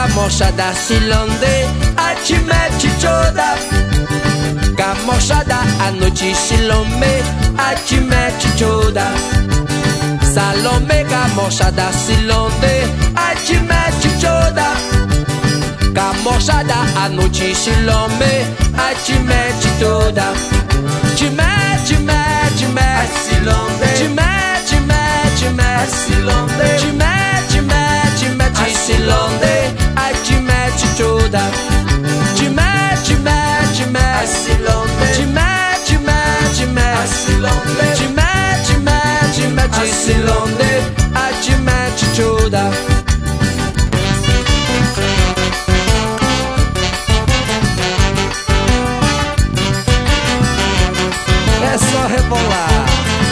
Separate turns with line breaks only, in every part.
mochada silonde, a te mete toda. Com a mochada a noite silome, a te mete toda. Salome com a mochada silonde, a te mete toda. Com a mochada a noite silome, a te mete toda. Te mete, mete, mete silonde, te mete, mete, mete silonde, te mete, mete, mete silonde, a te mete toda. Te mete, mete, mete silonde, te mete, mete, mete silonde, te mete, mete, mete silonde, a te mete toda. É só rebolar.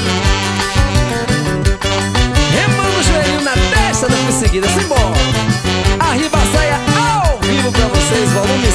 Remando o joelho na testa da perseguida. Simbora. Arriba a saia ao vivo pra vocês, volume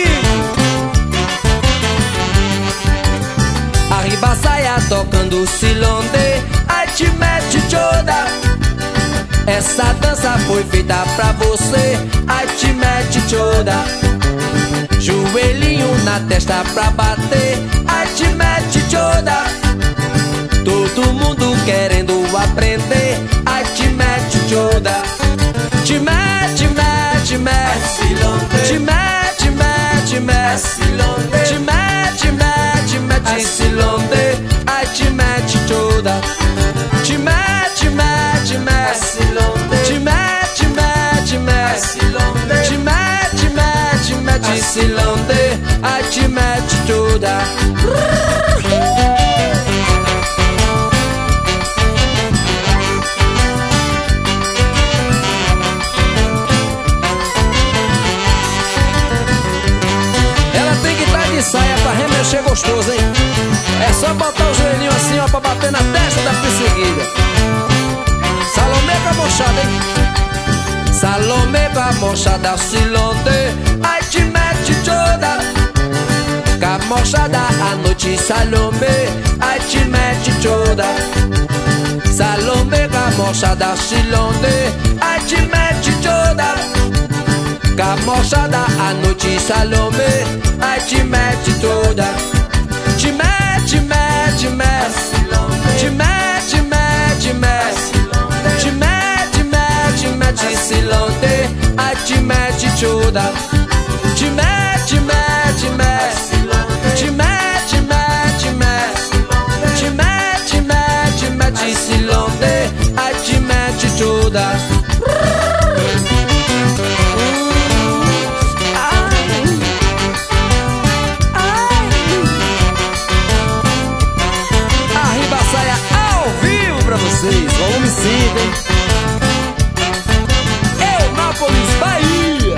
5. Arriba a saia tocando o silonde, a te mete toda. Essa dança foi feita pra você, a te mete toda. Joelhinho na testa pra bater, a te mete toda. Todo mundo querendo aprender, a te mete toda. Te mete, mete, mete silonde, te mete, mete, mete silonde, te mete, mete, mete silonde, a te mete toda. Te mete, mete, mete silonde, te mete, mete, mete silonde, te mete, mete, mete silonde, a te mete toda. Ela tem que estar de saia pra remexer gostoso, hein? É só botar o joelhinho assim, ó, pra bater na testa da perseguida. Salome com a mochada, hein? Salome com a mochada silonde, a te mete toda. Com a mochada à noite Salome, a te mete toda. Salome com a mochada silonde, a te mete toda. Com a mochada à noite Salome, a te mete toda. Te mete, mete, mete te mete, mete, mete te mete, mete, mete silonde, a te mete toda. Te mete, mete, mete te mete, mete, mete te mete, mete, mete silonde, a te mete toda. Volume 5, hein? Eunápolis, Bahia.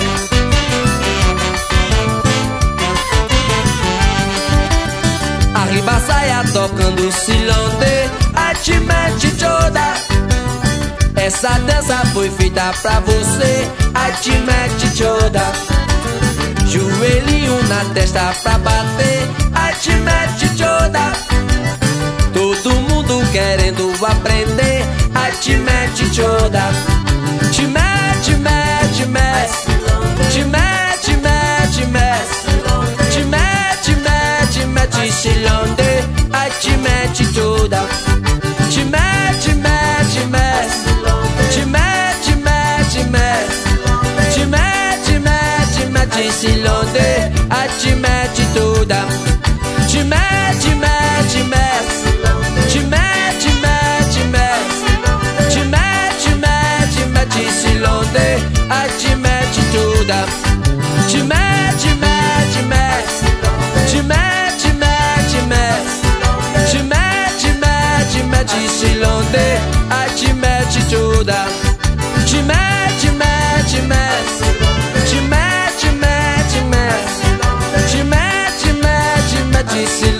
Arriba a saia tocando silonde, a te mete toda. Essa dança foi feita pra você, a te mete toda. Joelhinho na testa pra bater, a te mete toda. Todo mundo querendo aprender, a te mete toda. Te mete, mete, mete te mete, mete, mete te mete, mete, mete silonde, a te mete toda. Te mete, mete, mete te mete, mete, mete te mete, mete, mete silonde, a te mete toda. Te mete, mete, mete te mete, mete, mete te mete, mete, mete silonde, a te mete toda. Te mete, mete, mete te mete, mete, mete te mete, mete, mete silonde, a te mete toda. Te mete, mete, mete te mete, mete, mete te mete, mete, mete silonde.